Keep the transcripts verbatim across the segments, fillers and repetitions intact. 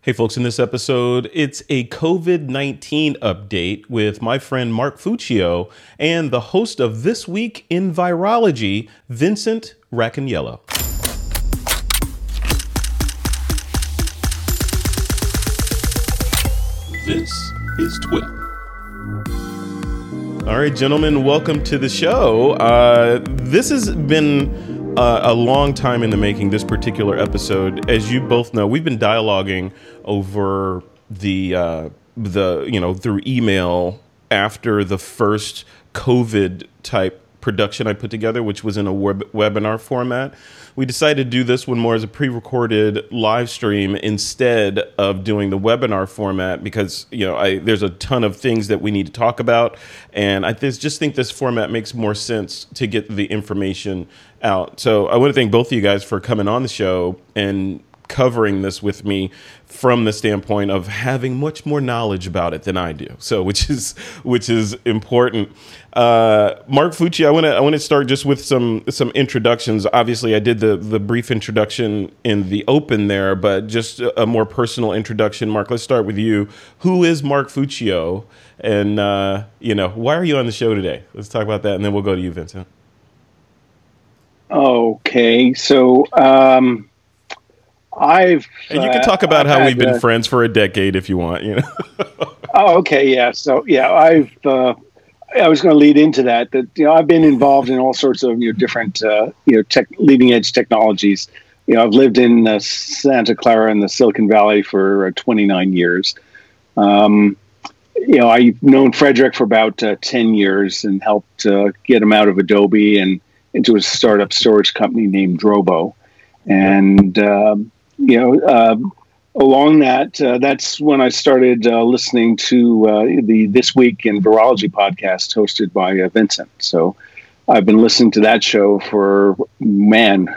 Hey folks, in this episode, it's a COVID nineteen update with my friend Mark Fuccio and the host of This Week in Virology, Vincent Racaniello. This is Twip. All right, gentlemen, welcome to the show. Uh, this has been Uh, a long time in the making, this particular episode. As you both know, we've been dialoguing over the, uh, the you know, through email after the first COVID type production I put together, which was in a web- webinar format. We decided to do this one more as a pre-recorded live stream instead of doing the webinar format because, you know, I, there's a ton of things that we need to talk about. And I th- just think this format makes more sense to get the information out. So I want to thank both of you guys for coming on the show and covering this with me from the standpoint of having much more knowledge about it than I do. So, which is which is important. Uh, Mark Fuccio, I want to I want to start just with some some introductions. Obviously, I did the the brief introduction in the open there, but just a more personal introduction. Mark, let's start with you. Who is Mark Fuccio, and uh, you know, why are you on the show today? Let's talk about that, and then we'll go to you, Vincent. Okay, so. Um I've and you can talk about uh, how had, we've been uh, friends for a decade if you want, you know. Oh, okay, yeah. So yeah, I've uh, I was going to lead into that. That you know, I've been involved in all sorts of you know different uh, you know tech, leading edge technologies. You know, I've lived in uh, Santa Clara in the Silicon Valley for uh, twenty-nine years. Um, you know, I've known Frederick for about uh, ten years and helped uh, get him out of Adobe and into a startup storage company named Drobo, and. Um, You know, uh, along that, uh, that's when I started uh, listening to uh, the This Week in Virology podcast hosted by uh, Vincent. So I've been listening to that show for, man,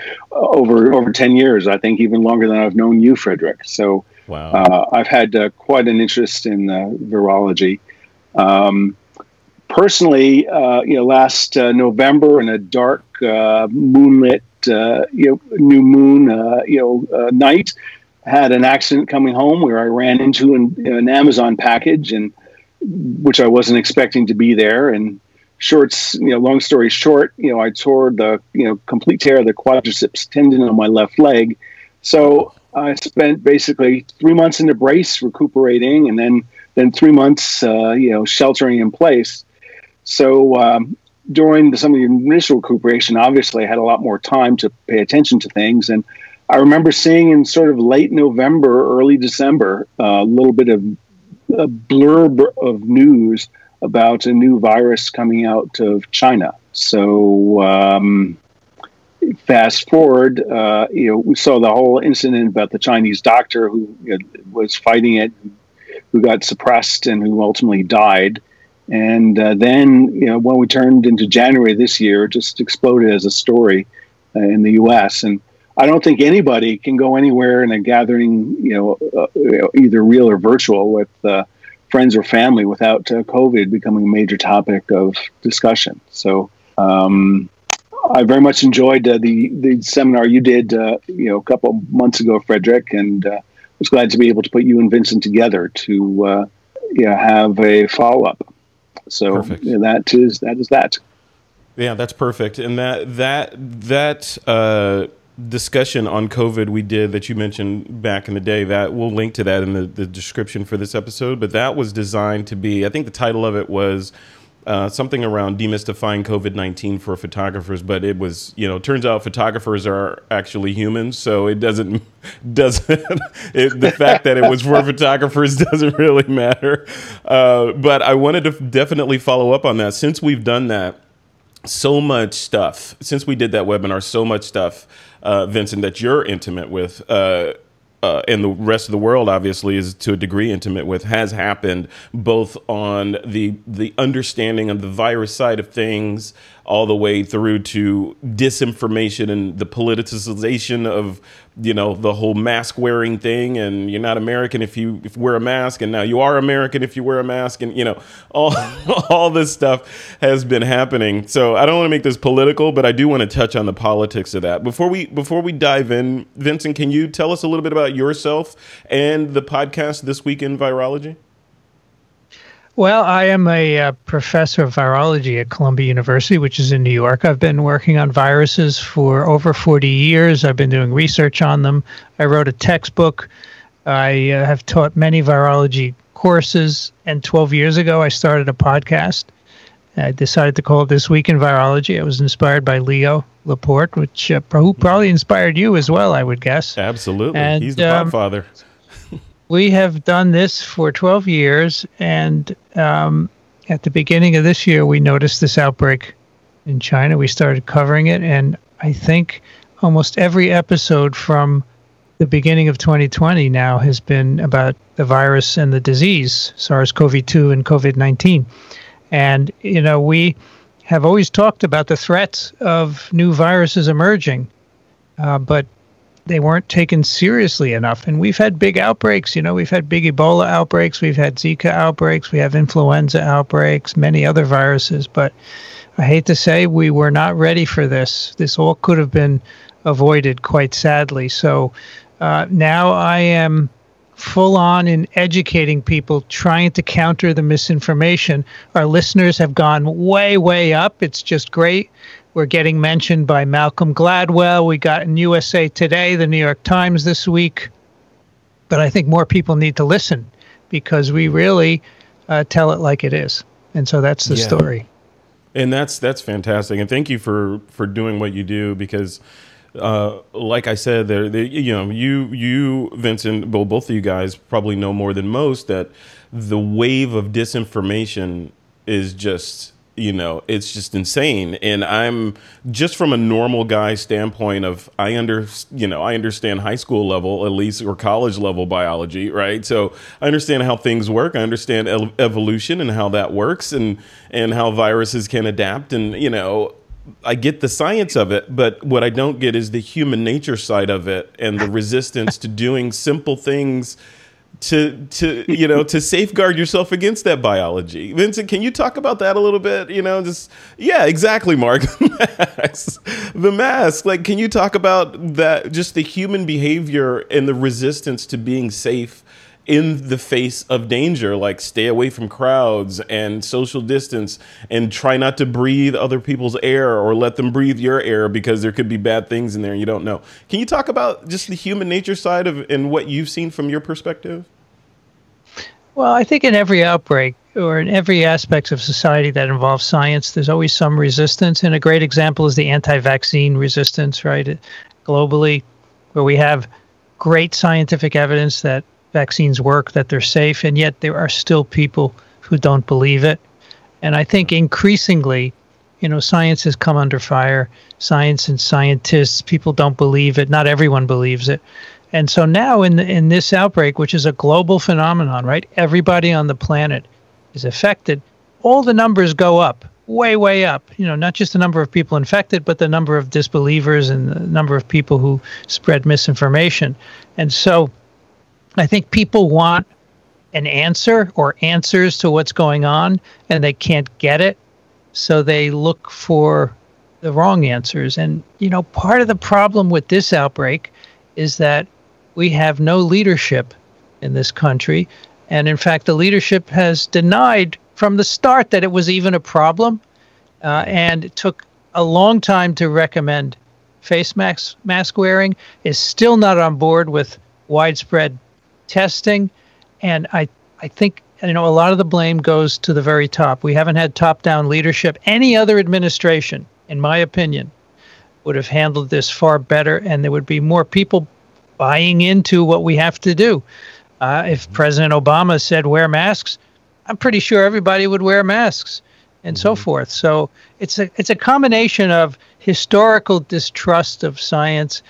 over over ten years, I think even longer than I've known you, Frederick. So Wow. uh, I've had uh, quite an interest in uh, virology. Um, personally, uh, you know, last uh, November in a dark, uh, moonlit, Uh, you know, new moon, uh, you know, uh, night, had an accident coming home where I ran into an, an Amazon package, and which I wasn't expecting to be there. And shorts, you know, long story short, you know, I tore the, you know, complete tear of the quadriceps tendon on my left leg. So I spent basically three months in a brace recuperating, and then then three months, uh, you know, sheltering in place. So. Um, During the, some of the initial recuperation, obviously, I had a lot more time to pay attention to things. And I remember seeing in sort of late November, early December, uh, a little bit of a blurb of news about a new virus coming out of China. So um, fast forward, uh, you know, we saw the whole incident about the Chinese doctor who you know, was fighting it, who got suppressed and who ultimately died. And uh, then, you know, when we turned into January this year, it just exploded as a story uh, in the U S. And I don't think anybody can go anywhere in a gathering, you know, uh, either real or virtual with uh, friends or family without uh, COVID becoming a major topic of discussion. So um, I very much enjoyed uh, the, the seminar you did, uh, you know, a couple months ago, Frederick, and uh, was glad to be able to put you and Vincent together to uh, yeah, have a follow-up. So you know, that is that is that. Yeah, that's perfect. And that that that uh, discussion on COVID we did that you mentioned back in the day, that we'll link to that in the, the description for this episode. But that was designed to be, I think the title of it was uh, something around demystifying COVID nineteen for photographers. But it was, you know, turns out photographers are actually humans, so it doesn't doesn't it, the fact that it was for photographers doesn't really matter. Uh, but I wanted to definitely follow up on that since we've done that. So much stuff since we did that webinar. So much stuff, uh, Vincent, that you're intimate with. Uh, Uh, and the rest of the world, obviously, is to a degree intimate with, has happened both on the the understanding of the virus side of things, all the way through to disinformation and the politicization of, you know, the whole mask wearing thing. And you're not American if you if you wear a mask, and now you are American if you wear a mask, and you know, all all this stuff has been happening. So I don't want to make this political, but I do want to touch on the politics of that before we before we dive in. Vincent, can you tell us a little bit about about yourself and the podcast This Week in Virology? Well, I am a uh, professor of virology at Columbia University, which is in New York. I've been working on viruses for over forty years. I've been doing research on them. I wrote a textbook. I uh, have taught many virology courses. And twelve years ago, I started a podcast. I decided to call it This Week in Virology. I was inspired by Leo Laporte, which uh, who probably inspired you as well, I would guess. Absolutely. And, he's the um, godfather. We have done this for twelve years, and um, at the beginning of this year, we noticed this outbreak in China. We started covering it, and I think almost every episode from the beginning of twenty twenty now has been about the virus and the disease, SARS-C o V two and COVID nineteen. And, you know, we have always talked about the threats of new viruses emerging, uh, but they weren't taken seriously enough. And we've had big outbreaks. You know, we've had big Ebola outbreaks. We've had Zika outbreaks. We have influenza outbreaks, many other viruses. But I hate to say we were not ready for this. This all could have been avoided, quite sadly. So uh, now I am full on in educating people, trying to counter the misinformation. Our listeners have gone way, way up. It's just great. We're getting mentioned by Malcolm Gladwell. We got in U S A Today, the New York Times this week. But I think more people need to listen because we really uh, tell it like it is. And so that's the Yeah. story. And that's that's fantastic. And thank you for, for doing what you do because, uh, like I said, there, there, you know, you, you, Vincent, well, both of you guys probably know more than most that the wave of disinformation is just, you know, it's just insane. And I'm just from a normal guy standpoint of I under, you know, I understand high school level, at least, or college level biology, right? So I understand how things work. I understand el- evolution and how that works and, and how viruses can adapt. And, you know, I get the science of it, but what I don't get is the human nature side of it and the resistance to doing simple things to, to, you know, to safeguard yourself against that biology. Vincent, can you talk about that a little bit? You know, just, yeah, exactly, Mark. The mask, like, can you talk about that, just the human behavior and the resistance to being safe in the face of danger, like stay away from crowds and social distance and try not to breathe other people's air or let them breathe your air because there could be bad things in there and you don't know. Can you talk about just the human nature side of and what you've seen from your perspective? Well, I think in every outbreak or in every aspect of society that involves science, there's always some resistance. And a great example is the anti-vaccine resistance, right? Globally, where we have great scientific evidence that vaccines work, that they're safe, and yet there are still people who don't believe it. And I think increasingly, you know, science has come under fire. Science and scientists, people don't believe it. Not everyone believes it. And so now in the, in this outbreak, which is a global phenomenon, right? Everybody on the planet is affected. All the numbers go up, way, way up. You know, not just the number of people infected, but the number of disbelievers and the number of people who spread misinformation. And so I think people want an answer or answers to what's going on, and they can't get it. So they look for the wrong answers. And, you know, part of the problem with this outbreak is that we have no leadership in this country. And in fact, the leadership has denied from the start that it was even a problem. Uh, and it took a long time to recommend face mask, mask wearing, is still not on board with widespread testing. And I, I think, you know, a lot of the blame goes to the very top. We haven't had top-down leadership. Any other administration, in my opinion, would have handled this far better, and there would be more people buying into what we have to do. Uh, if President Obama said wear masks, I'm pretty sure everybody would wear masks and mm-hmm. so forth. So it's a it's a combination of historical distrust of science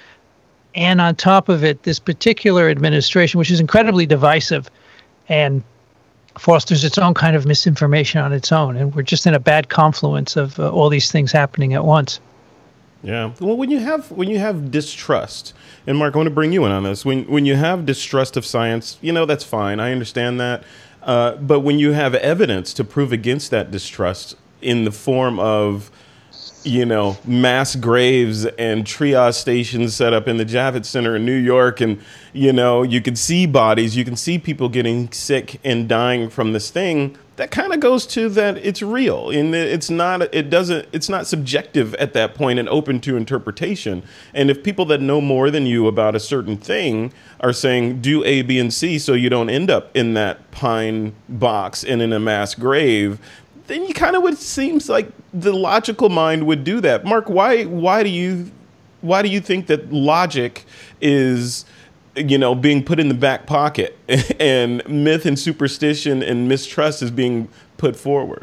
and on top of it, this particular administration, which is incredibly divisive and fosters its own kind of misinformation on its own. And we're just in a bad confluence of uh, all these things happening at once. Yeah. Well, when you have when you have distrust, and Mark, I want to bring you in on this. When when you have distrust of science, you know, that's fine. I understand that. Uh, but when you have evidence to prove against that distrust in the form of you know, mass graves and triage stations set up in the Javits Center in New York. And, you know, you can see bodies, you can see people getting sick and dying from this thing. That kind of goes to that it's real, and it's not, it doesn't, it's not subjective at that point and open to interpretation. And if people that know more than you about a certain thing are saying do A, B, and C so you don't end up in that pine box and in a mass grave, then you kind of would seems like the logical mind would do that. Mark, why why do you why do you think that logic is, you know, being put in the back pocket and myth and superstition and mistrust is being put forward?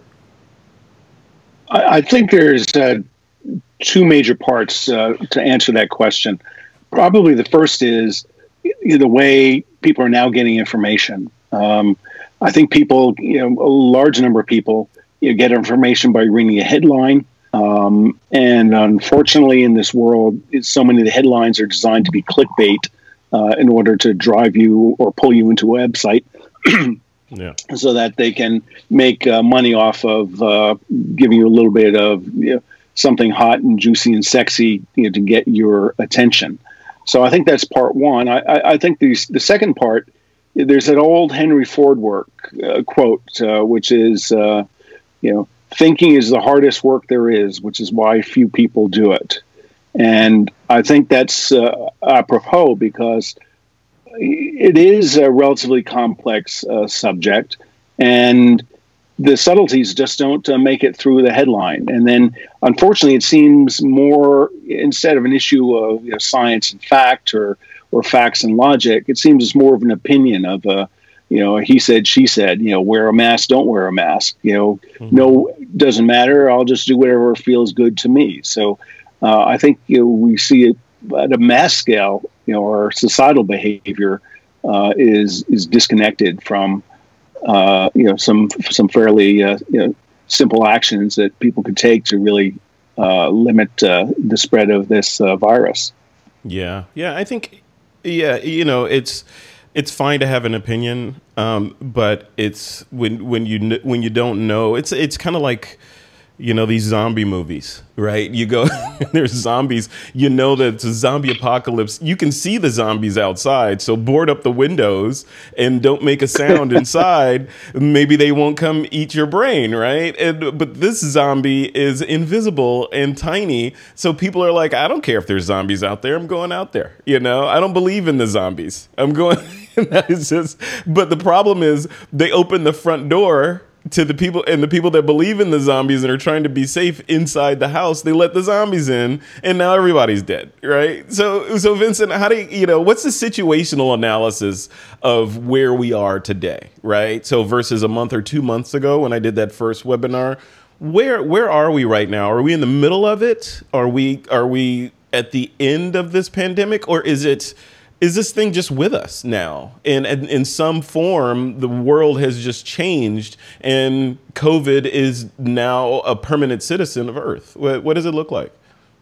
I, I think there's uh, two major parts uh, to answer that question. Probably the first is the way people are now getting information. Um, I think people, you know, a large number of people, you get information by reading a headline. Um, and unfortunately, in this world, so many of the headlines are designed to be clickbait uh, in order to drive you or pull you into a website yeah. so that they can make uh, money off of uh, giving you a little bit of, you know, something hot and juicy and sexy, you know, to get your attention. So I think that's part one. I, I, I think the, the second part, there's an old Henry Ford work uh, quote, uh, which is, uh, you know, thinking is the hardest work there is, which is why few people do it. And I think that's uh, apropos because it is a relatively complex uh, subject, and the subtleties just don't uh, make it through the headline. And then, unfortunately, it seems more, instead of an issue of, you know, science and fact or or facts and logic, it seems it's more of an opinion of a, you know, he said, she said, you know, wear a mask, don't wear a mask, you know, mm-hmm. no, doesn't matter. I'll just do whatever feels good to me. So uh, I think, you know, we see it at a mass scale, you know, our societal behavior uh, is is disconnected from, uh, you know, some some fairly, uh, you know, simple actions that people could take to really uh, limit uh, the spread of this uh, virus. Yeah. Yeah. I think, yeah, you know, it's, it's fine to have an opinion, um, but it's when when you when you don't know, it's it's kind of like, you know, these zombie movies, right? You go, there's zombies, you know that it's a zombie apocalypse. You can see the zombies outside, so board up the windows and don't make a sound inside. Maybe they won't come eat your brain, right? And but this zombie is invisible and tiny, so people are like, I don't care if there's zombies out there. I'm going out there, you know? I don't believe in the zombies. I'm going, that is just, but the problem is they open the front door to the people, and the people that believe in the zombies and are trying to be safe inside the house, they let the zombies in, and now everybody's dead, right? So, so Vincent, how do you, you know, what's the situational analysis of where we are today, right? So versus a month or two months ago when I did that first webinar, where where are we right now? Are we in the middle of it? Are we are we at the end of this pandemic, or is it? Is this thing just with us now? And, and in some form, the world has just changed, and COVID is now a permanent citizen of Earth. What, what does it look like?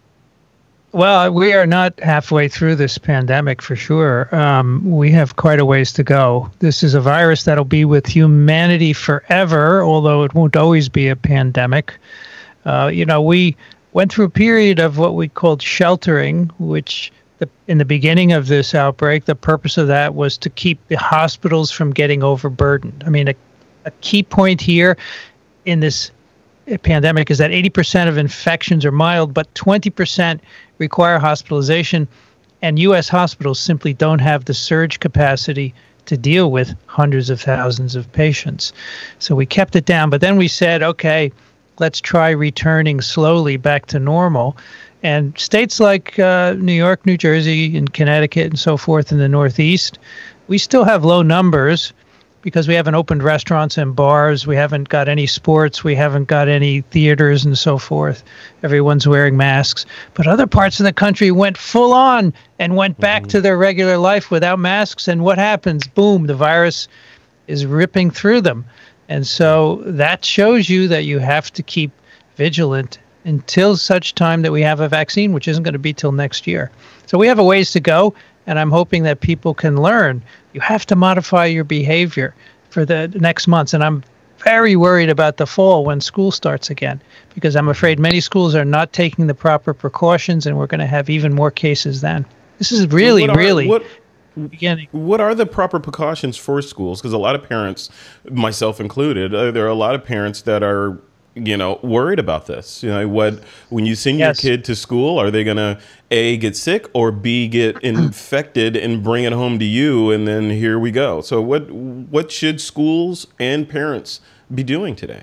Well, we are not halfway through this pandemic for sure. Um, we have quite a ways to go. This is a virus that'll be with humanity forever, although it won't always be a pandemic. Uh, you know, we went through a period of what we called sheltering, which The, in the beginning of this outbreak, the purpose of that was to keep the hospitals from getting overburdened. I mean, a, a key point here in this pandemic is that eighty percent of infections are mild, but twenty percent require hospitalization, and U S hospitals simply don't have the surge capacity to deal with hundreds of thousands of patients. So we kept it down, but then we said, okay, let's try returning slowly back to normal. And states like uh, New York, New Jersey, and Connecticut and so forth in the Northeast, we still have low numbers because we haven't opened restaurants and bars. We haven't got any sports. We haven't got any theaters and so forth. Everyone's wearing masks. But other parts of the country went full on and went back mm-hmm. to their regular life without masks. And what happens? Boom, the virus is ripping through them. And so that shows you that you have to keep vigilant until such time that we have a vaccine, which isn't going to be till next year. So we have a ways to go, and I'm hoping that people can learn. You have to modify your behavior for the next months, and I'm very worried about the fall when school starts again, because I'm afraid many schools are not taking the proper precautions, and we're going to have even more cases then. This is really, what are, really what, beginning. What are the proper precautions for schools? Because a lot of parents, myself included, uh, there are a lot of parents that are, you know, worried about this. You know, what when you send Yes. your kid to school, are they going to A, get sick, or B, get infected and bring it home to you, and then here we go. So what what should schools and parents be doing today?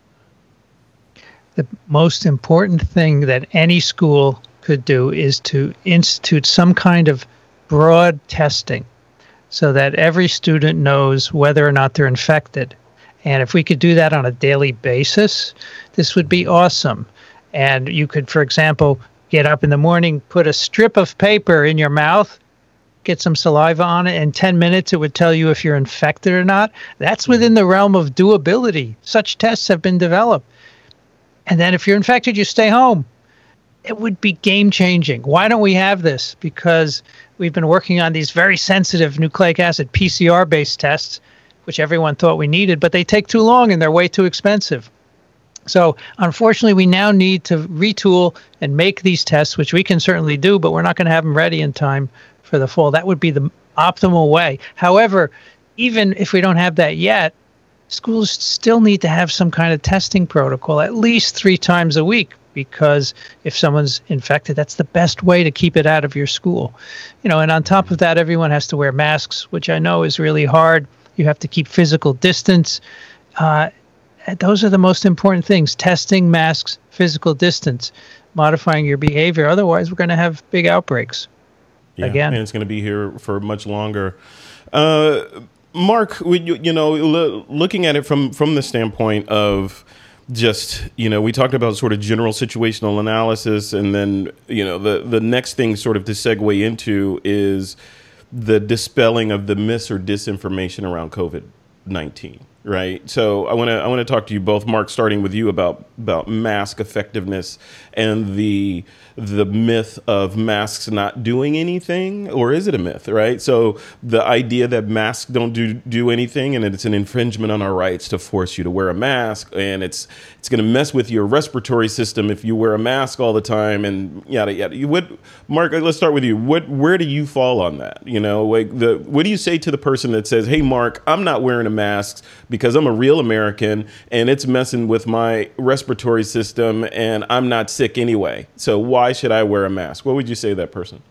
The most important thing that any school could do is to institute some kind of broad testing so that every student knows whether or not they're infected. And if we could do that on a daily basis, this would be awesome. And you could, for example, get up in the morning, put a strip of paper in your mouth, get some saliva on it, in ten minutes it would tell you if you're infected or not. That's within the realm of doability. Such tests have been developed. And then if you're infected, you stay home. It would be game-changing. Why don't we have this? Because we've been working on these very sensitive nucleic acid P C R-based tests, which everyone thought we needed, but they take too long and they're way too expensive. So unfortunately, we now need to retool and make these tests, which we can certainly do, but we're not going to have them ready in time for the fall. That would be the optimal way. However, even if we don't have that yet, schools still need to have some kind of testing protocol at least three times a week, because if someone's infected, that's the best way to keep it out of your school. You know, and on top of that, everyone has to wear masks, which I know is really hard. You have to keep physical distance. Uh, those are the most important things: testing, masks, physical distance, modifying your behavior. Otherwise, we're going to have big outbreaks. Yeah, again. And it's going to be here for much longer. Uh, Mark, you, you know, lo- looking at it from, from the standpoint of just, you know, we talked about sort of general situational analysis, and then, you know, the, the next thing sort of to segue into is the dispelling of the myths or disinformation around COVID nineteen, right? So I want to I want to talk to you both, Mark, starting with you about about mask effectiveness and the the myth of masks not doing anything, or is it a myth, right? So the idea that masks don't do do anything, and it's an infringement on our rights to force you to wear a mask, and it's it's going to mess with your respiratory system if you wear a mask all the time, and yada yada. You would, Mark, let's start with you. What where do you fall on that? You know, like the what do you say to the person that says, "Hey, Mark, I'm not wearing a mask because I'm a real American and it's messing with my respiratory system and I'm not sick anyway. So why should I wear a mask?" What would you say to that person?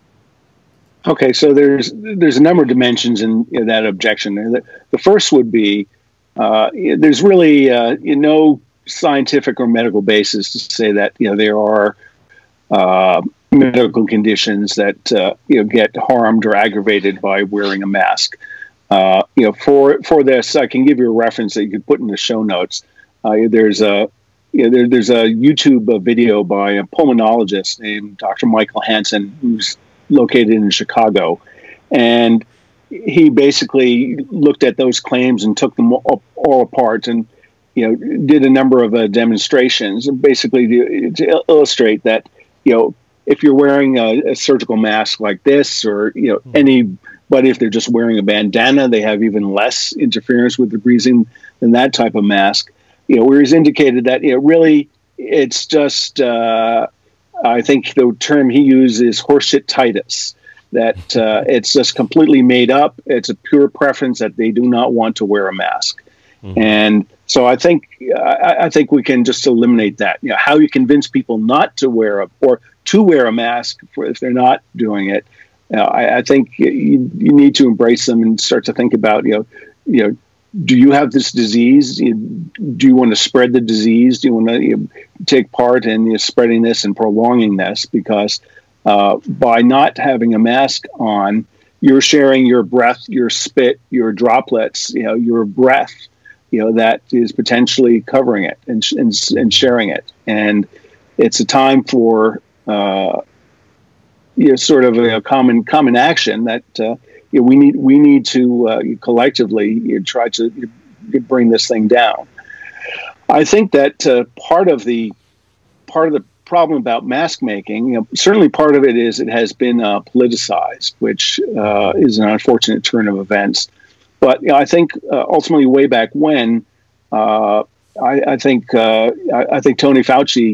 Okay, so there's there's a number of dimensions in, in that objection. The, the first would be uh, there's really uh, you know scientific or medical basis to say that you know there are uh, medical conditions that uh, you know get harmed or aggravated by wearing a mask. Uh, you know, for for this, I can give you a reference that you could put in the show notes. Uh, there's a you know, there, there's a YouTube video by a pulmonologist named Doctor Michael Hansen, who's located in Chicago, and he basically looked at those claims and took them all, all apart, and you know did a number of uh, demonstrations, basically to, to illustrate that you know if you're wearing a, a surgical mask like this, or you know mm-hmm. any But if they're just wearing a bandana, they have even less interference with the breathing than that type of mask. You know, where he's indicated that you know, really it's just, uh, I think the term he used is horseshit-titis, that uh, it's just completely made up. It's a pure preference that they do not want to wear a mask. Mm-hmm. And so I think I, I think we can just eliminate that. You know, how you convince people not to wear a, or to wear a mask for, if they're not doing it. You know, I, I think you, you need to embrace them and start to think about, you know, you know, do you have this disease? Do you want to spread the disease? Do you want to you know, take part in you know, spreading this and prolonging this? Because uh, by not having a mask on, you're sharing your breath, your spit, your droplets, you know, your breath, you know, that is potentially covering it and and, and sharing it. And it's a time for uh, you know, sort of a common common action that uh, you know, we need we need to uh, collectively you know, try to you know, bring this thing down. I think that uh, part of the part of the problem about mask making, you know, certainly part of it is it has been uh, politicized, which uh, is an unfortunate turn of events. But you know, I think uh, ultimately, way back when, Uh, I, I think uh, I, I think Tony Fauci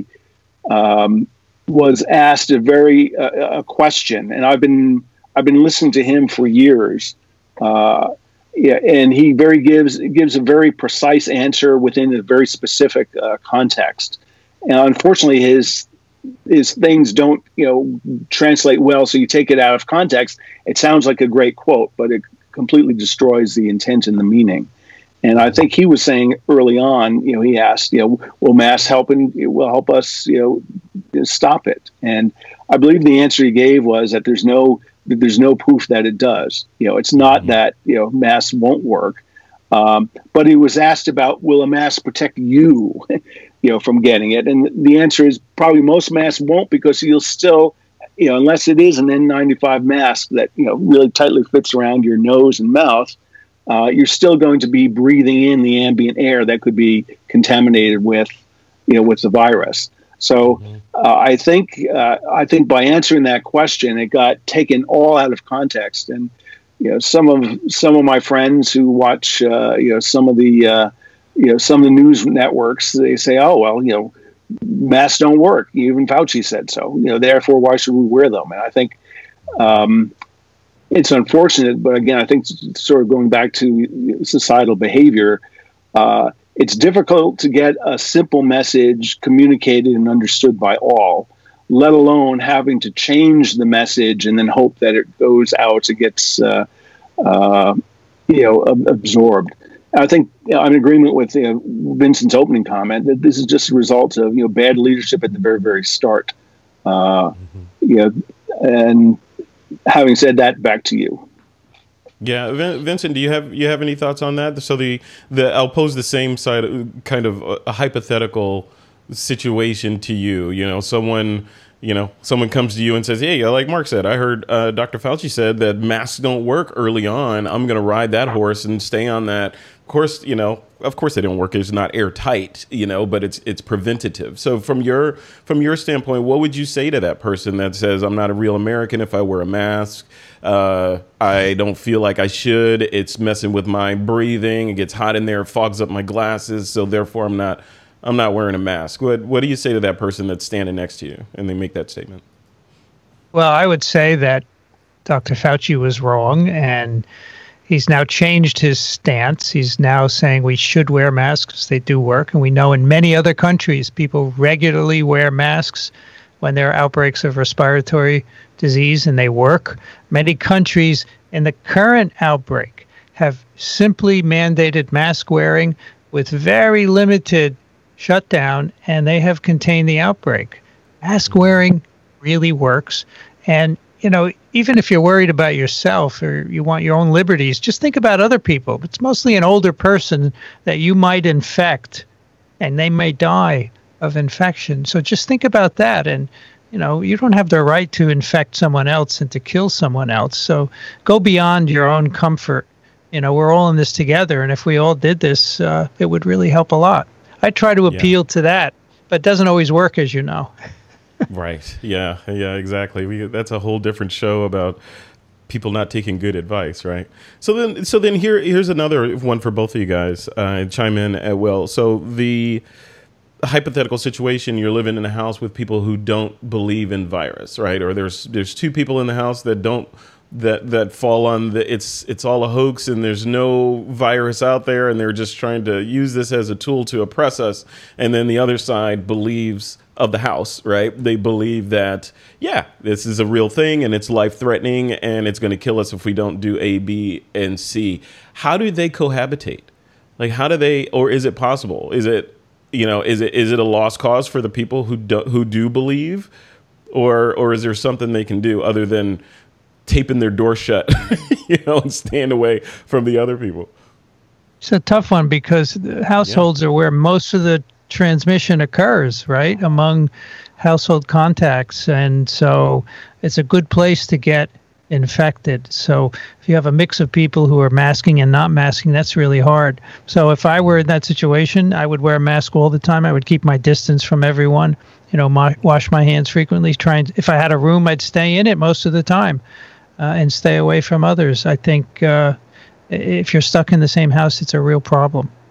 um, was asked a very uh, a question, and I've been I've been listening to him for years. Uh, yeah, and he very gives gives a very precise answer within a very specific uh, context. And unfortunately, his his things don't you know translate well. So you take it out of context. It sounds like a great quote, but it completely destroys the intent and the meaning. And I think he was saying early on, you know, he asked, you know, will masks help and will help us, you know, stop it? And I believe the answer he gave was that there's no there's no proof that it does. You know, it's not mm-hmm. that, you know, masks won't work. Um, but he was asked about, will a mask protect you, you know, from getting it? And the answer is probably most masks won't, because you'll still, you know, unless it is an N ninety-five mask that, you know, really tightly fits around your nose and mouth, uh, you're still going to be breathing in the ambient air that could be contaminated with, you know, with the virus. So uh, I think uh, I think by answering that question, it got taken all out of context. And you know, some of some of my friends who watch, uh, you know, some of the uh, you know some of the news networks, they say, oh well, you know, masks don't work. Even Fauci said so. You know, therefore, why should we wear them? And I think um, it's unfortunate, but again, I think sort of going back to societal behavior. Uh, It's difficult to get a simple message communicated and understood by all, let alone having to change the message and then hope that it goes out, it gets, uh, uh, you know, absorbed. I think you know, I'm in agreement with you know, Vincent's opening comment that this is just a result of you know bad leadership at the very, very start. Uh, mm-hmm. You know, and having said that, back to you. Yeah, Vincent, do you have you have any thoughts on that? So the the I'll pose the same side, kind of a, a hypothetical situation to you. You know, someone you know someone comes to you and says, "Hey, like Mark said, I heard uh, Doctor Fauci said that masks don't work early on. I'm going to ride that horse and stay on that." Of course, you know, of course they don't work. It's not airtight, you know, but it's it's preventative. So from your from your standpoint, what would you say to that person that says, "I'm not a real American if I wear a mask. Uh, I don't feel like I should. It's messing with my breathing. It gets hot in there, fogs up my glasses. So therefore, I'm not I'm not wearing a mask." What what do you say to that person that's standing next to you and they make that statement? Well, I would say that Doctor Fauci was wrong, and he's now changed his stance. He's now saying we should wear masks. They do work. And we know in many other countries, people regularly wear masks when there are outbreaks of respiratory disease, and they work. Many countries in the current outbreak have simply mandated mask wearing with very limited shutdown, and they have contained the outbreak. Mask wearing really works. And you know, even if you're worried about yourself or you want your own liberties, just think about other people. It's mostly an older person that you might infect, and they may die of infection. So just think about that. And, you know, you don't have the right to infect someone else and to kill someone else. So go beyond your own comfort. You know, we're all in this together. And if we all did this, uh, it would really help a lot. I try to appeal yeah. to that, but it doesn't always work, as you know. Right. Yeah. Yeah, exactly. We, that's a whole different show about people not taking good advice. Right. So then, so then here, here's another one for both of you guys. Uh, chime in at will. So the hypothetical situation, you're living in a house with people who don't believe in virus, right? Or there's, there's two people in the house that don't, that, that fall on the, it's, it's all a hoax and there's no virus out there and they're just trying to use this as a tool to oppress us. And then the other side believes of the house, right? They believe that, yeah, this is a real thing and it's life threatening and it's going to kill us if we don't do A, B, and C. How do they cohabitate? Like, how do they, or is it possible? Is it, you know, is it, is it a lost cause for the people who do, who do believe, or, or is there something they can do other than taping their door shut, you know, and staying away from the other people? It's a tough one because the households yeah. are where most of the transmission occurs, right, among household contacts. And so it's a good place to get infected. So if you have a mix of people who are masking and not masking, that's really hard. So if I were in that situation, I would wear a mask all the time. I would keep my distance from everyone, you know, my, wash my hands frequently. Try and, if I had a room, I'd stay in it most of the time uh, and stay away from others. I think uh, if you're stuck in the same house, it's a real problem.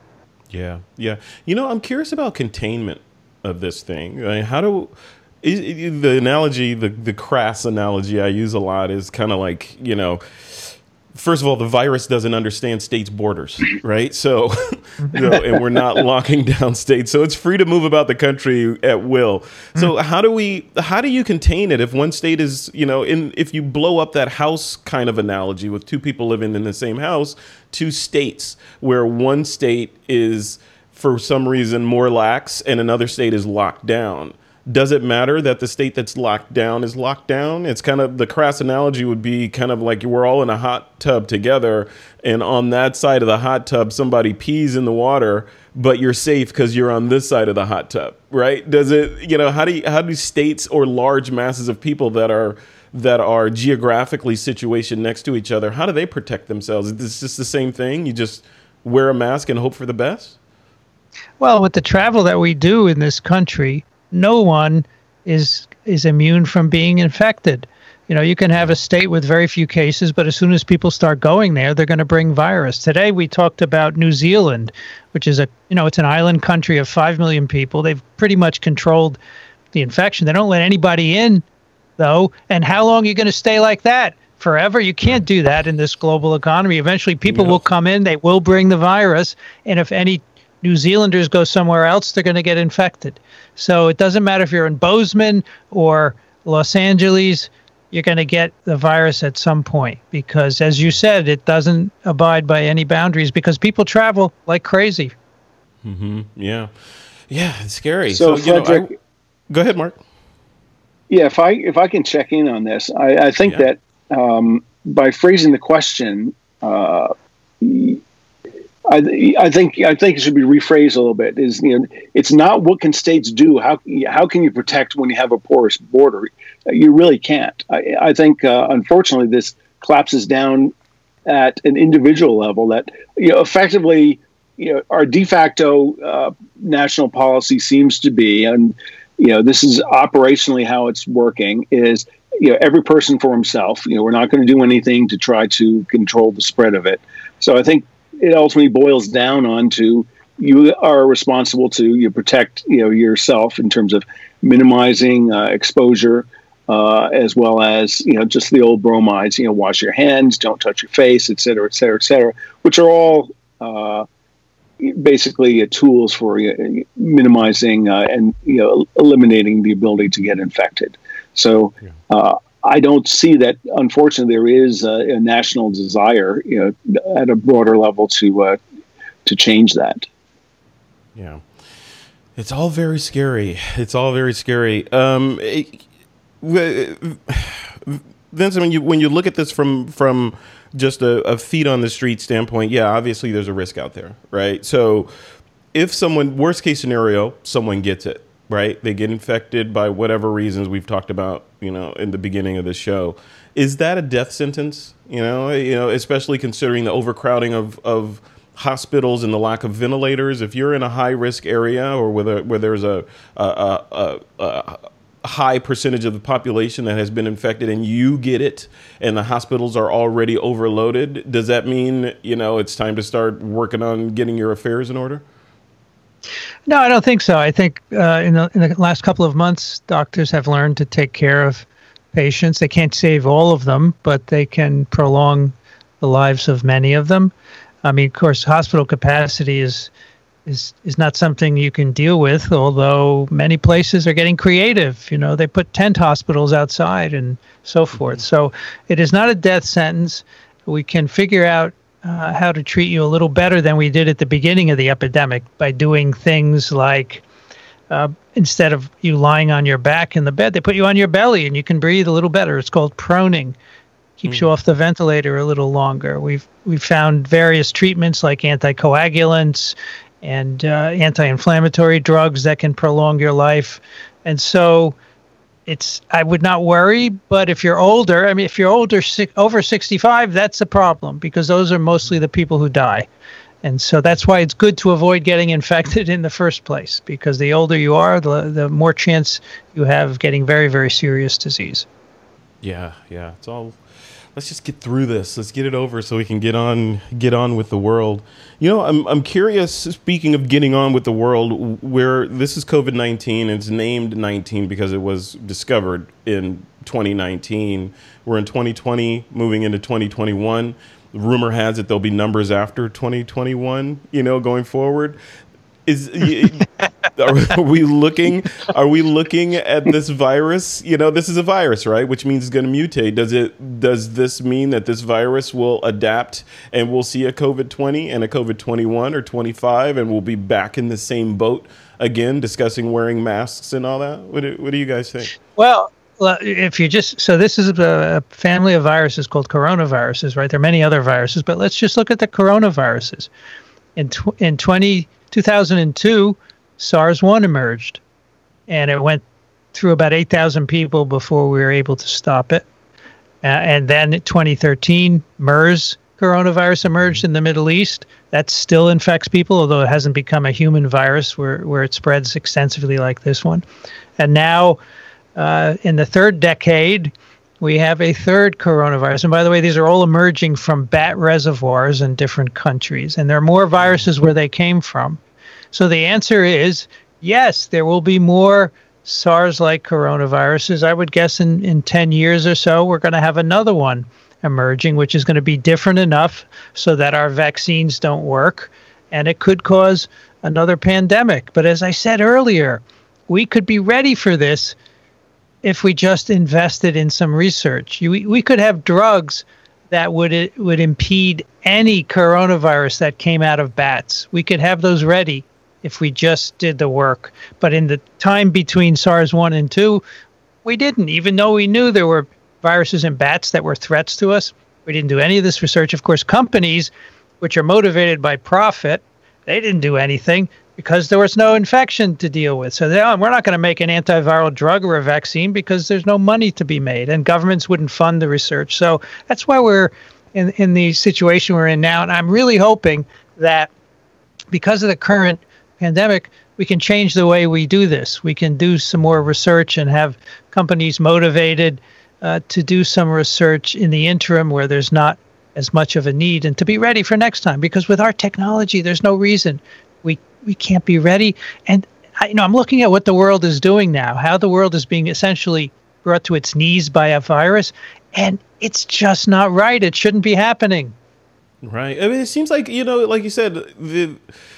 Yeah, yeah. You know, I'm curious about containment of this thing. I mean, how do is, is the analogy, the the crass analogy I use a lot is kind of like, you know, first of all, the virus doesn't understand states' borders, right? So, you know, and we're not locking down states, so it's free to move about the country at will. So, how do we? How do you contain it if one state is, you know, in if you blow up that house kind of analogy with two people living in the same house, two states where one state is for some reason more lax and another state is locked down. Does it matter that the state that's locked down is locked down? It's kind of, the crass analogy would be kind of like we're all in a hot tub together, and on that side of the hot tub, somebody pees in the water, but you're safe because you're on this side of the hot tub, right? Does it, you know, how do you, how do states or large masses of people that are that are geographically situated next to each other, how do they protect themselves? Is this just the same thing? You just wear a mask and hope for the best? Well, with the travel that we do in this country, no one is is immune from being infected. You know, you can have a state with very few cases, but as soon as people start going there, they're going to bring virus. Today, we talked about New Zealand, which is a, you know, it's an island country of five million people. They've pretty much controlled the infection. They don't let anybody in, though. And how long are you going to stay like that? Forever? You can't do that in this global economy. Eventually, people Yeah. will come in. They will bring the virus. And if any New Zealanders go somewhere else, they're going to get infected. So it doesn't matter if you're in Bozeman or Los Angeles, you're going to get the virus at some point because, as you said, it doesn't abide by any boundaries because people travel like crazy. Mm-hmm. Yeah. Yeah, it's scary. So, So, you know, Frederick, I- go ahead, Mark. yeah, if I if I can check in on this, I, I think Yeah. that um, by phrasing the question, uh, I, I think I think it should be rephrased a little bit. Is, you know, it's not what can states do. How how can you protect when you have a porous border? You really can't. I, I think uh, unfortunately this collapses down at an individual level. That, you know, effectively, you know, our de facto uh, national policy seems to be, and you know, this is operationally how it's working. Is, you know, every person for himself. You know, we're not going to do anything to try to control the spread of it. So I think it ultimately boils down on to you are responsible to you protect, you know, yourself in terms of minimizing uh, exposure, uh, as well as, you know, just the old bromides, you know, wash your hands, don't touch your face, et cetera, et cetera, et cetera, which are all uh, basically uh, tools for uh, minimizing uh, and, you know, eliminating the ability to get infected. So, uh, I don't see that. Unfortunately, there is a, a national desire, you know, at a broader level to uh, to change that. Yeah, it's all very scary. It's all very scary. Um, it, Vincent, when you when you look at this from from just a, a feet on the street standpoint, yeah, obviously there's a risk out there, right? So, if someone, worst case scenario, someone gets it. Right, they get infected by whatever reasons we've talked about, you know, in the beginning of the show. Is that a death sentence? You know, you know, especially considering the overcrowding of, of hospitals and the lack of ventilators. If you're in a high risk area or where, where there's a, a, a, a, a high percentage of the population that has been infected and you get it, and the hospitals are already overloaded, does that mean, you know, it's time to start working on getting your affairs in order? No, I don't think so. I think uh, in, the, in the last couple of months, doctors have learned to take care of patients. They can't save all of them, but they can prolong the lives of many of them. I mean, of course, hospital capacity is is is not something you can deal with, although many places are getting creative. You know, they put tent hospitals outside and so forth. So it is not a death sentence. We can figure out Uh, how to treat you a little better than we did at the beginning of the epidemic by doing things like uh, instead of you lying on your back in the bed, they put you on your belly and you can breathe a little better. It's called proning. Keeps mm. you off the ventilator a little longer. We've we've found various treatments like anticoagulants and uh, anti-inflammatory drugs that can prolong your life. And so it's, I would not worry, but if you're older, I mean, if you're older, over sixty-five, that's a problem because those are mostly the people who die. And so that's why it's good to avoid getting infected in the first place, because the older you are, the, the more chance you have of getting very, very serious disease. Yeah, yeah. It's all let's just get through this. Let's get it over so we can get on get on with the world. You know, I'm I'm curious, speaking of getting on with the world, where this is COVID nineteen, it's named nineteen because it was discovered in twenty nineteen. We're in twenty twenty, moving into twenty twenty-one. Rumor has it there'll be numbers after twenty twenty-one, you know, going forward. Is are we looking are we looking at this virus? You know, this is a virus, right? Which means it's going to mutate. Does it does this mean that this virus will adapt and we'll see a COVID twenty and a COVID twenty-one or twenty-five and we'll be back in the same boat again discussing wearing masks and all that? What do, what do you guys think? Well, if you just so this is a family of viruses called coronaviruses, right? There are many other viruses, but let's just look at the coronaviruses. In tw- in twenty two thousand two, SARS one emerged, and it went through about eight thousand people before we were able to stop it. Uh, and then in twenty thirteen, MERS coronavirus emerged in the Middle East. That still infects people, although it hasn't become a human virus where, where it spreads extensively like this one. And now, uh, in the third decade, we have a third coronavirus. And by the way, these are all emerging from bat reservoirs in different countries. And there are more viruses where they came from. So the answer is, yes, there will be more SARS-like coronaviruses. I would guess in, in ten years or so, we're going to have another one emerging, which is going to be different enough so that our vaccines don't work. And it could cause another pandemic. But as I said earlier, we could be ready for this if we just invested in some research. You, we could have drugs that would would impede any coronavirus that came out of bats. We could have those ready if we just did the work. But in the time between SARS one and two, we didn't. Even though we knew there were viruses in bats that were threats to us, we didn't do any of this research. Of course, companies, which are motivated by profit, they didn't do anything because there was no infection to deal with. So they, oh, we're not going to make an antiviral drug or a vaccine because there's no money to be made, and governments wouldn't fund the research. So that's why we're in, in the situation we're in now. And I'm really hoping that because of the current pandemic, we can change the way we do this. We can do some more research and have companies motivated uh, to do some research in the interim where there's not as much of a need, and to be ready for next time. Because with our technology, there's no reason we we can't be ready. And I, you know, I'm looking at what the world is doing now, how the world is being essentially brought to its knees by a virus, and it's just not right. It shouldn't be happening. Right. I mean, it seems like, you know, like you said, the,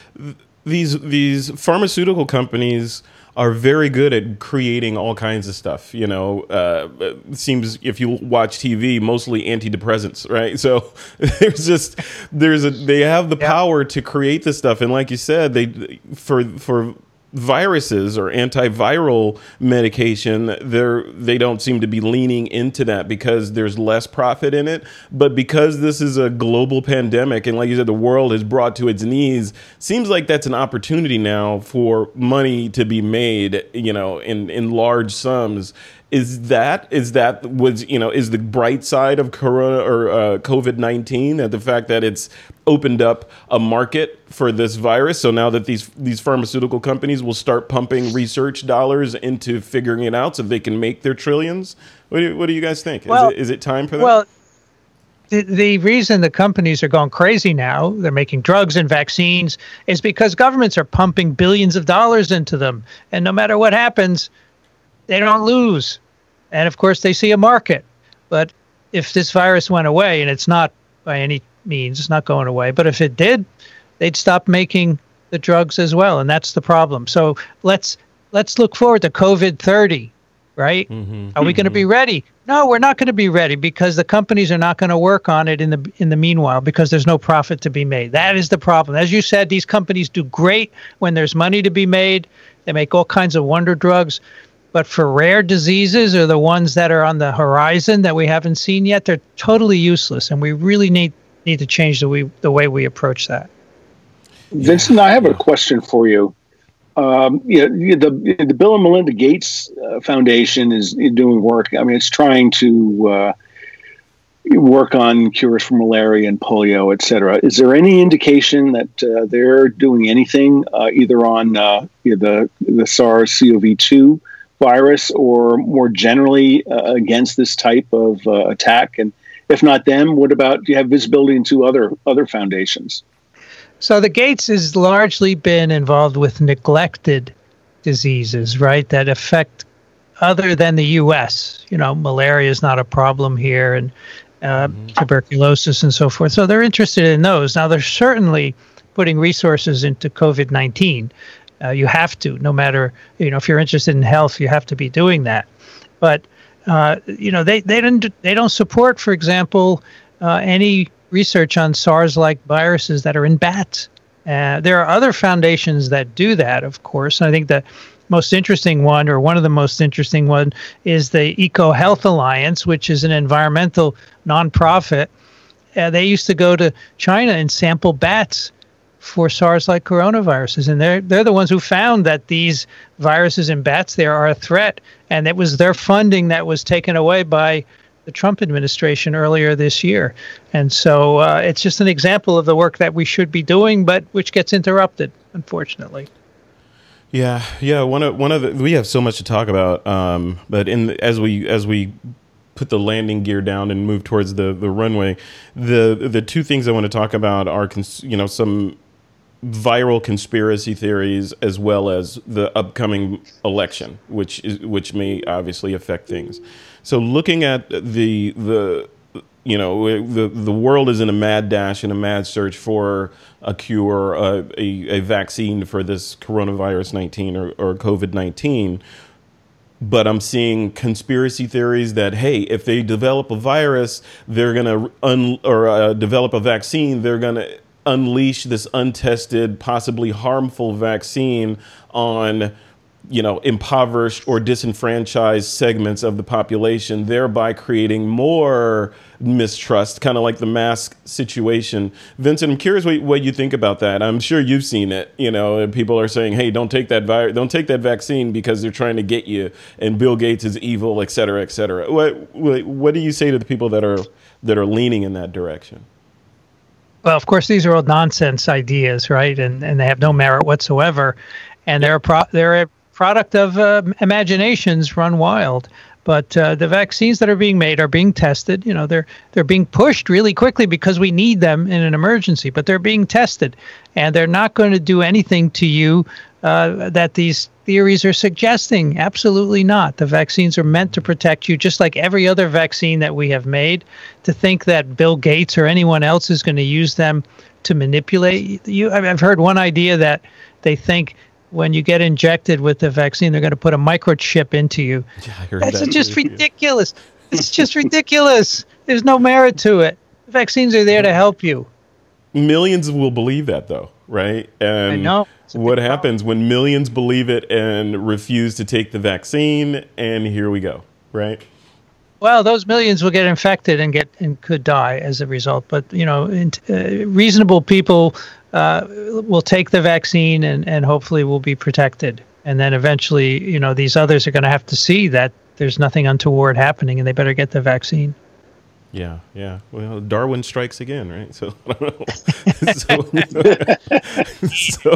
these these pharmaceutical companies are very good at creating all kinds of stuff. You know, uh, it seems if you watch T V, mostly antidepressants, right? So there's just there's a they have the yeah. power to create this stuff, and like you said, they for for viruses or antiviral medication, they're they don't seem to be leaning into that because there's less profit in it. But because this is a global pandemic, and like you said, the world is brought to its knees, seems like that's an opportunity now for money to be made, you know, in in large sums. Is that is that was you know is the bright side of Corona or uh, COVID nineteen that the fact that it's opened up a market for this virus? So now that these these pharmaceutical companies will start pumping research dollars into figuring it out so they can make their trillions. What do, what do you guys think? Well, is, it, is it time for that? Well, the, the reason the companies are going crazy now, they're making drugs and vaccines, is because governments are pumping billions of dollars into them. And no matter what happens, they don't lose. And of course, they see a market. But if this virus went away, and it's not by any means, it's not going away, but if it did, they'd stop making the drugs as well. And that's the problem. So let's let's look forward to COVID thirty, right? Mm-hmm. Are we going to be ready? No, we're not going to be ready because the companies are not going to work on it in the in the meanwhile because there's no profit to be made. That is the problem. As you said, these companies do great when there's money to be made. They make all kinds of wonder drugs. But for rare diseases or the ones that are on the horizon that we haven't seen yet, they're totally useless. And we really need need to change the way, the way we approach that. Vincent, I have a question for you. Um, you know, the, the Bill and Melinda Gates uh, Foundation is doing work. I mean, it's trying to uh, work on cures for malaria and polio, et cetera. Is there any indication that uh, they're doing anything uh, either on uh, you know, the, the SARS-C o V two virus or more generally uh, against this type of uh, attack? And if not them, what about, do you have visibility into other other foundations? So the Gates has largely been involved with neglected diseases, right, that affect other than the U S. You know, malaria is not a problem here, and uh, mm-hmm. tuberculosis and so forth. So they're interested in those. Now, they're certainly putting resources into COVID nineteen. Uh, you have to, no matter, you know, if you're interested in health, you have to be doing that. But, uh, you know, they, they, don't, they don't support, for example, uh, any research on SARS-like viruses that are in bats. Uh, there are other foundations that do that, of course. And I think the most interesting one, or one of the most interesting one, is the EcoHealth Alliance, which is an environmental nonprofit. Uh, they used to go to China and sample bats for SARS-like coronaviruses, and they're they're the ones who found that these viruses in bats there are a threat, and it was their funding that was taken away by the Trump administration earlier this year. And so uh, it's just an example of the work that we should be doing, but which gets interrupted, unfortunately. Yeah, yeah. One of one of the, we have so much to talk about, um, but in as we as we put the landing gear down and move towards the the runway, the the two things I want to talk about are cons- you know some viral conspiracy theories as well as the upcoming election, which is which may obviously affect things. So looking at the the you know the the world is in a mad dash and a mad search for a cure, a a, a vaccine for this coronavirus nineteen or, or COVID nineteen. But I'm seeing conspiracy theories that, hey, if they develop a virus, they're going to un- or uh, develop a vaccine, they're going to unleash this untested, possibly harmful vaccine on, you know, impoverished or disenfranchised segments of the population, thereby creating more mistrust, kind of like the mask situation. Vincent, I'm curious what, what you think about that. I'm sure you've seen it. You know, people are saying, "Hey, don't take that virus, don't take that vaccine because they're trying to get you, and Bill Gates is evil, et cetera, et cetera." What, what what do you say to the people that are that are leaning in that direction? Well, of course, these are all nonsense ideas, right? And and they have no merit whatsoever, and they're a pro- they're a product of uh, imaginations run wild. But uh, the vaccines that are being made are being tested. You know, they're they're being pushed really quickly because we need them in an emergency. But they're being tested, and they're not going to do anything to you uh, that these theories are suggesting. Absolutely not. The vaccines are meant to protect you, just like every other vaccine that we have made. To think that Bill Gates or anyone else is going to use them to manipulate you. I've heard one idea that they think when you get injected with the vaccine, they're going to put a microchip into you. Yeah, I heard That's that just too. ridiculous. It's just ridiculous. There's no merit to it. The vaccines are there to help you. Millions will believe that, though, right? And I know. What happens when millions believe it and refuse to take the vaccine? And here we go, right? Well, those millions will get infected and get and could die as a result. But, you know, in, uh, reasonable people uh, will take the vaccine and, and hopefully will be protected. And then eventually, you know, these others are going to have to see that there's nothing untoward happening and they better get the vaccine. Yeah, yeah. Well, Darwin strikes again, right? So, I don't know. so,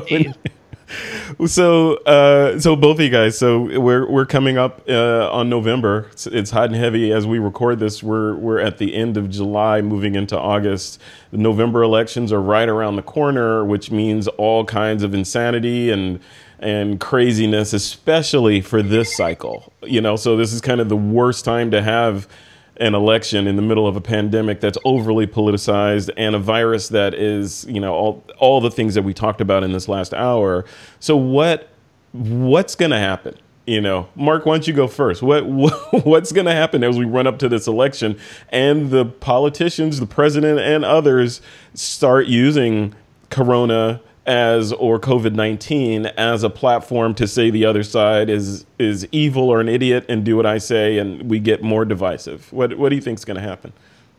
so, so, uh, so both of you guys. So we're we're coming up uh, on November. It's, it's hot and heavy as we record this. We're we're at the end of July, moving into August. The November elections are right around the corner, which means all kinds of insanity and and craziness, especially for this cycle. You know, so this is kind of the worst time to have an election in the middle of a pandemic that's overly politicized and a virus that is, you know, all all the things that we talked about in this last hour. So what what's going to happen? You know, Mark, why don't you go first? What, what what's going to happen as we run up to this election and the politicians, the president and others start using Corona as or COVID nineteen as a platform to say the other side is is evil or an idiot and do what I say, and we get more divisive? What what do you think is going to happen?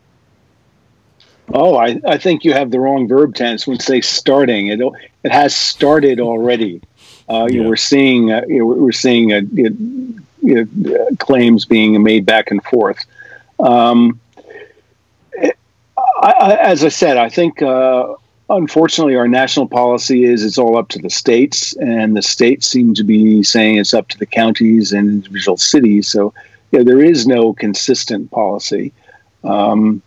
Oh, I, I think you have the wrong verb tense when say starting. It it has started already. Uh, you yeah. know, we're seeing uh, you know, we're seeing uh, you know, uh, claims being made back and forth. Um, it, I, I, as I said, I think. Uh, Unfortunately, our national policy is it's all up to the states, and the states seem to be saying it's up to the counties and individual cities. So, you know, there is no consistent policy. Um,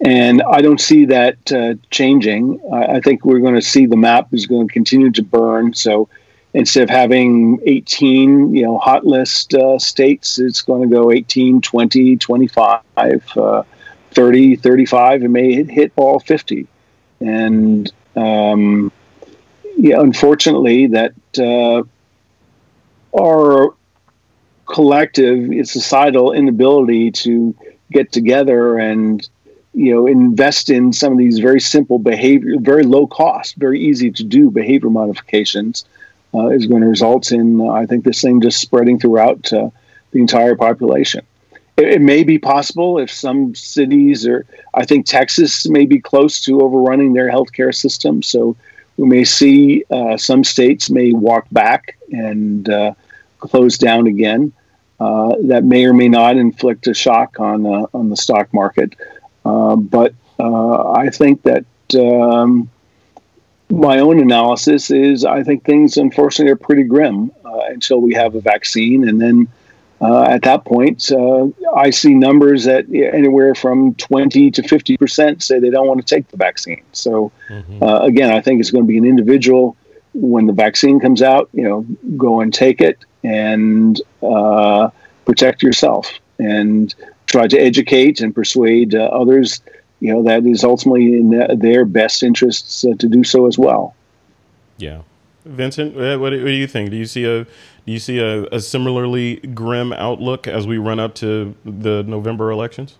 And I don't see that uh, changing. I, I think we're going to see the map is going to continue to burn. So instead of having eighteen, you know, hot list uh, states, it's going to go eighteen, twenty, twenty-five, uh, thirty, thirty-five. It may hit all fifty. And um, yeah, unfortunately, that uh, our collective, societal inability to get together and, you know, invest in some of these very simple behavior, very low cost, very easy to do behavior modifications uh, is going to result in, uh, I think, this thing just spreading throughout uh, the entire population. It, it may be possible if some cities, or I think Texas may be close to overrunning their healthcare system. So we may see uh, some states may walk back and uh, close down again. Uh, that may or may not inflict a shock on uh, on the stock market. Uh, but uh, I think that um, my own analysis is I think things, unfortunately, are pretty grim uh, until we have a vaccine. And then uh, at that point, uh, I see numbers that anywhere from twenty to fifty percent say they don't want to take the vaccine. So, mm-hmm. uh, again, I think it's going to be an individual. When the vaccine comes out, you know, go and take it and uh, protect yourself and try to educate and persuade uh, others, you know, that is ultimately in their best interests uh, to do so as well. Yeah. Vincent, what, what do you think? Do you see a do you see a, a similarly grim outlook as we run up to the November elections?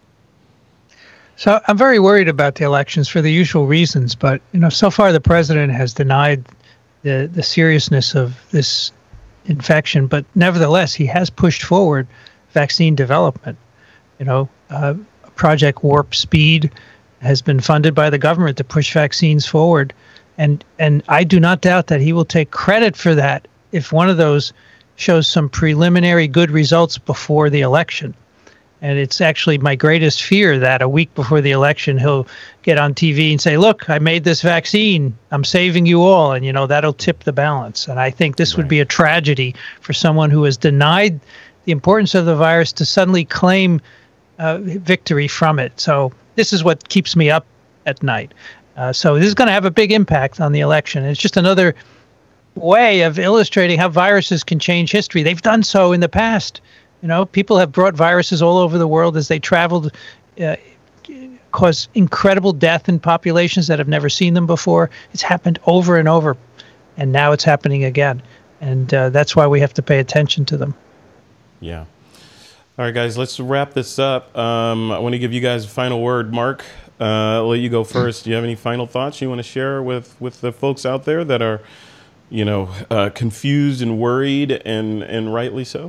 So I'm very worried about the elections for the usual reasons, but you know, so far the president has denied the the seriousness of this infection, but nevertheless he has pushed forward vaccine development. You know, uh, Project Warp Speed has been funded by the government to push vaccines forward, and and I do not doubt that he will take credit for that if one of those shows some preliminary good results before the election. And it's actually my greatest fear that a week before the election, he'll get on T V and say, look, I made this vaccine. I'm saving you all. And, you know, that'll tip the balance. And I think this would be a tragedy for someone who has denied the importance of the virus to suddenly claim uh, victory from it. So this is what keeps me up at night. Uh, so this is going to have a big impact on the election. It's just another way of illustrating how viruses can change history. They've done so in the past. You know, people have brought viruses all over the world as they traveled, uh, caused incredible death in populations that have never seen them before. It's happened over and over, and now it's happening again. And uh, that's why we have to pay attention to them. Yeah. All right, guys, let's wrap this up. Um, I want to give you guys a final word. Mark, uh, I'll let you go first. Do you have any final thoughts you want to share with, with the folks out there that are, you know, uh, confused and worried, and, and rightly so?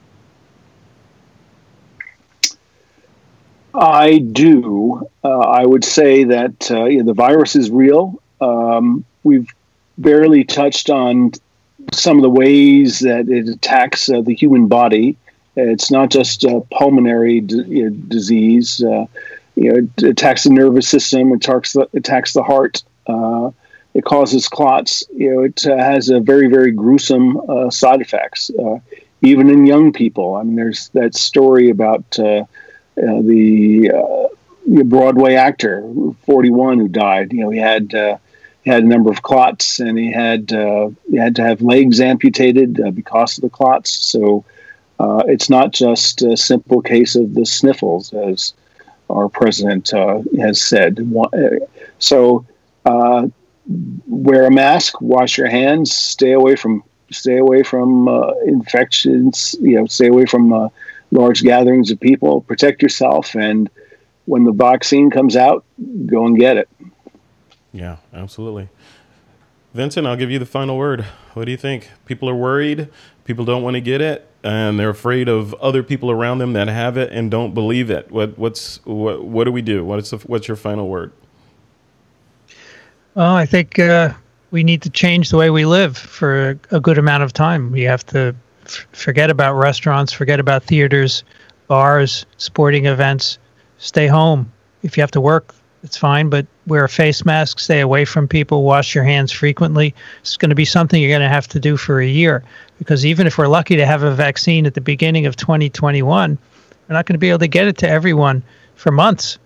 I do. Uh, I would say that uh, you know, the virus is real. Um, we've barely touched on some of the ways that it attacks uh, the human body. It's not just a pulmonary d- you know, disease. Uh, you know, it attacks the nervous system. It attacks the, attacks the heart. Uh, it causes clots. You know, it uh, has a very, very gruesome uh, side effects, uh, even in young people. I mean, there's that story about Uh, Uh, the, uh, the Broadway actor, forty-one, who died. You know, he had uh, he had a number of clots, and he had uh, he had to have legs amputated uh, because of the clots. So uh, it's not just a simple case of the sniffles, as our president uh, has said. So uh, wear a mask, wash your hands, stay away from stay away from uh, infections. You know, stay away from uh, large gatherings of people, protect yourself, and when the vaccine comes out, go and get it. Yeah, absolutely. Vincent, I'll give you the final word. What do you think? People are worried, people don't want to get it, and they're afraid of other people around them that have it and don't believe it. What what's what, what do we do? What's the, what's your final word? Well, I think uh, we need to change the way we live for a, a good amount of time. We have to forget about restaurants, forget about theaters, bars, sporting events. Stay home. If you have to work, it's fine, but wear a face mask, stay away from people, wash your hands frequently. It's going to be something you're going to have to do for a year, because even if we're lucky to have a vaccine at the beginning of twenty twenty-one, we're not going to be able to get it to everyone for months.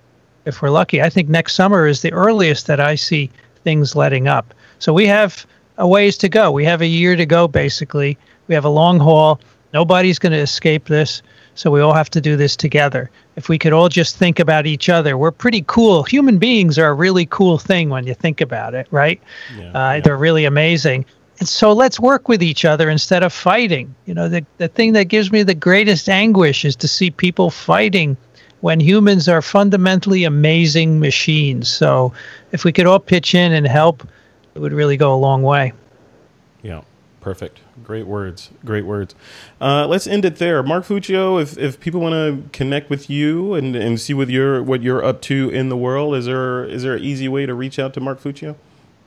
if we're lucky. I think next summer is the earliest that I see things letting up. So we have a ways to go. We have a year to go, basically. We have a long haul. Nobody's going to escape this. So we all have to do this together. If we could all just think about each other, we're pretty cool. Human beings are a really cool thing when you think about it, right? Yeah, uh, yeah. They're really amazing. And so let's work with each other instead of fighting. You know, the, the thing that gives me the greatest anguish is to see people fighting when humans are fundamentally amazing machines. So if we could all pitch in and help, it would really go a long way. Yeah. Perfect. Great words. Great words. Uh, let's end it there. Mark Fuccio, if, if people want to connect with you and, and see what you're, what you're up to in the world, is there is there an easy way to reach out to Mark Fuccio?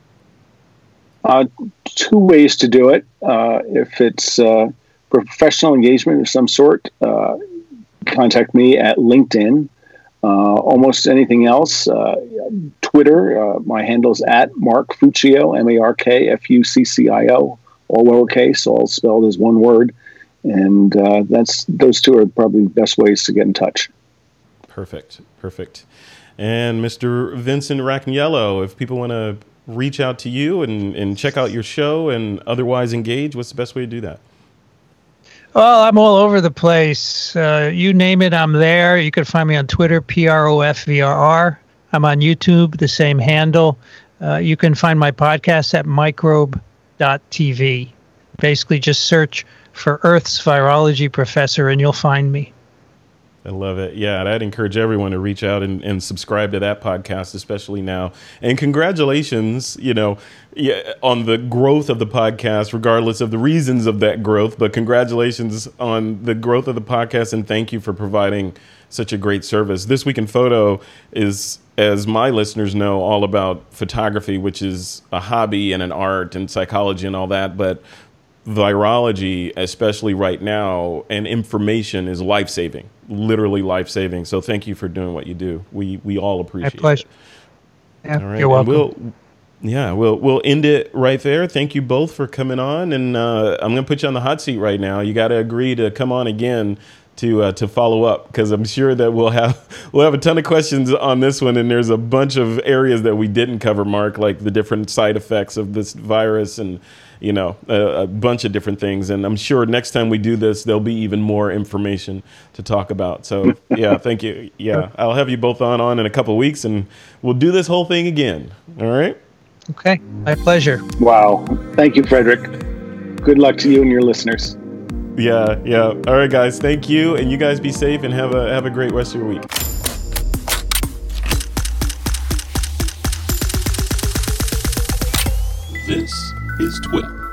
Uh, two ways to do it. Uh, if it's uh, professional engagement of some sort, uh, contact me at LinkedIn. Uh, almost anything else, uh, Twitter, uh, my handle's at Mark Fuccio, M A R K F U C C I O. All lowercase, all spelled as one word. And uh, that's those two are probably the best ways to get in touch. Perfect. Perfect. And Mister Vincent Racaniello, if people want to reach out to you and, and check out your show and otherwise engage, what's the best way to do that? Well, I'm all over the place. Uh, you name it, I'm there. You can find me on Twitter, P R O F V R R. I'm on YouTube, the same handle. Uh, you can find my podcast at microbe dot T V. Basically, just search for Earth's Virology Professor and you'll find me. I love it. Yeah, and I'd encourage everyone to reach out and, and subscribe to that podcast, especially now. And congratulations, you know, yeah, on the growth of the podcast, regardless of the reasons of that growth. But congratulations on the growth of the podcast, and thank you for providing such a great service. This Week in Photo is, as my listeners know, all about photography, which is a hobby and an art and psychology and all that. But virology, especially right now, and information is life-saving, literally life-saving. So thank you for doing what you do. We we all appreciate it. My pleasure. It. Yeah, all right. You're welcome. We'll, yeah, we'll we'll end it right there. Thank you both for coming on, and uh, I'm going to put you on the hot seat right now. You got to agree to come on again to uh, to follow up, because I'm sure that we'll have we'll have a ton of questions on this one, and there's a bunch of areas that we didn't cover, Mark, like the different side effects of this virus and, you know, a, a bunch of different things. And I'm sure next time we do this, there'll be even more information to talk about. So, yeah, thank you. Yeah, I'll have you both on, on in a couple of weeks, and we'll do this whole thing again. All right? Okay. My pleasure. Wow. Thank you, Frederick. Good luck to you and your listeners. Yeah, yeah. All right, guys. Thank you. And you guys be safe and have a have a great rest of your week. This is Twip.